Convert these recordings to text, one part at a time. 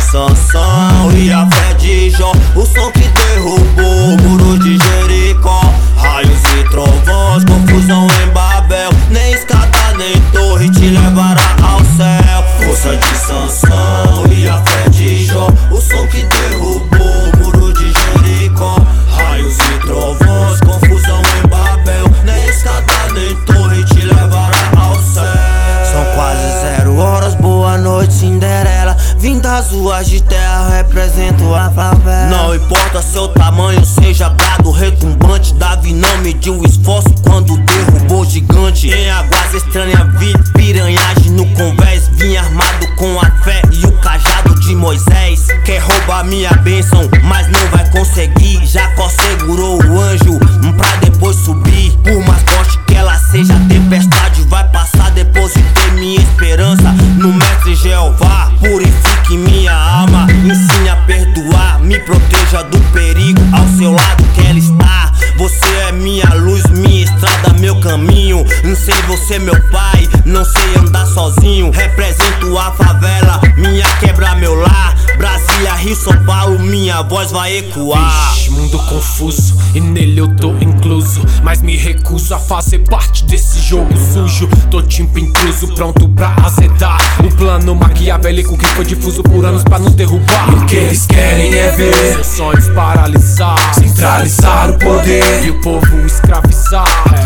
Sansão e a fé de Jó, o som que derrubou o muro de Jericó. Raios e trovões, confusão em Babel, nem escada nem torre te levará ao céu. Força de Sansão e a fé de Jó, o som que derrubou o muro de Jericó. Raios e trovões, confusão em Babel, nem escada nem torre te levará ao céu. São quase 0 horas, boa noite Cinderela. Vim das ruas de terra, represento a favela. Não importa seu tamanho, seja brado, retumbante. Davi não mediu esforço quando derrubou o gigante. Em águas estranhas vi piranhagem no convés. Vim armado com a fé e o cajado de Moisés. Quer roubar minha bênção, mas não vai conseguir. Jacó segurou o anjo pra depois subir. Por mais forte que ela seja, a tempestade vai passar. Depositei minha esperança no mestre Jeová. Purifique minha alma, ensine a perdoar. Me proteja do perigo, ao seu lado quero estar. Você é minha luz, minha estrada, meu caminho. Não sei você meu pai, não sei andar sozinho. Represento a favela, minha quebra meu lar. Brasília, Rio, São Paulo, minha voz vai ecoar. Vixe, mundo confuso, e nele eu tô incluso, mas me recuso a fazer parte desse jogo sujo. Tô tipo intruso, pronto pra azedar o plano maquiavélico que foi difuso por anos pra nos derrubar. O que eles querem é ver seus sonhos paralisar, centralizar o poder e o povo escravizar.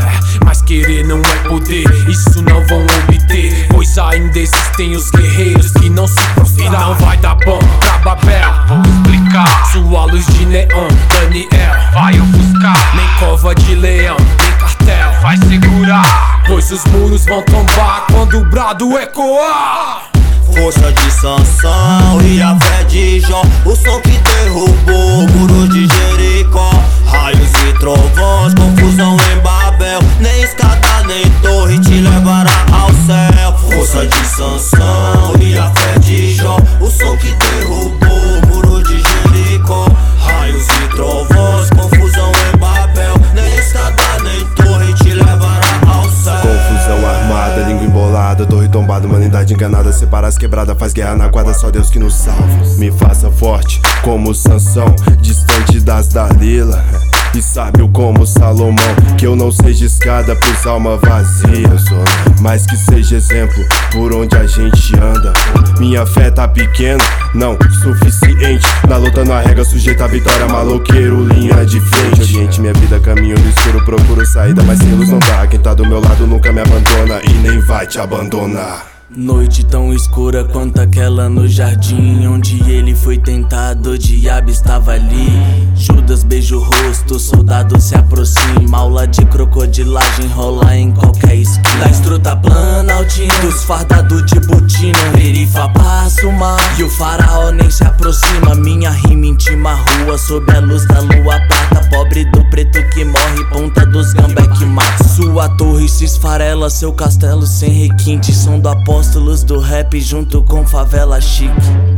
Mas querer não é poder, isso não vão obter, pois ainda existem os guerreiros que não se prostram. Não vai dar bom pra Babel, vou explicar. Sua luz de neon, Daniel, vai ofuscar. Nem cova de leão, nem cartel vai segurar, pois os muros vão tombar quando o brado ecoar. Força de Sansão e a fé de Jó, o som que derrubou o muro de Jericó. Raios e trovões, confusão em Babel, nem escada nem torre te levará ao céu. Força de Sansão e a fé de Jó, o som que derrubou o muro de Jericó. Raios e trovões, confusão em Babel, nem escada nem torre te levará ao céu. Confusão armada, língua embolada, torre tombada, humanidade enganada. Separa as quebradas, faz guerra na quadra, só Deus que nos salva. Me faça forte como Sansão, distante das Dalila, e sábio como Salomão. Que eu não seja escada pros alma vazia, mas que seja exemplo por onde a gente anda. Minha fé tá pequena, não suficiente. Na luta não arrega, sujeito à vitória, maloqueiro, linha de frente. Oriente minha vida, caminho no escuro, procuro saída, mas sem luz não dá. Quem tá do meu lado nunca me abandona e nem vai te abandonar. Noite tão escura quanto aquela no jardim, onde ele foi tentado, o diabo estava ali. Judas beija o rosto, soldado se aproxima. Aula de crocodilagem rola em qualquer esquina. Da estruta planaltina, dos fardados de botina, perifa passa o mar e o faraó nem se aproxima. Minha rima intima a rua sob a luz da lua prata. Pobre do preto que morre, ponta dos gambé que mata. Sua torre se esfarela, seu castelo sem requinte. Som do apóstolos do rap junto com favela chique.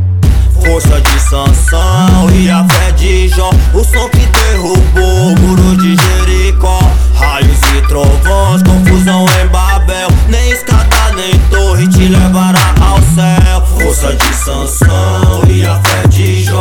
Força de Sansão e a fé de Jó, o som que derrubou o muro de Jericó. Raios e trovões, confusão em Babel, nem escada nem torre te levará ao céu. Força de Sansão e a fé de Jó,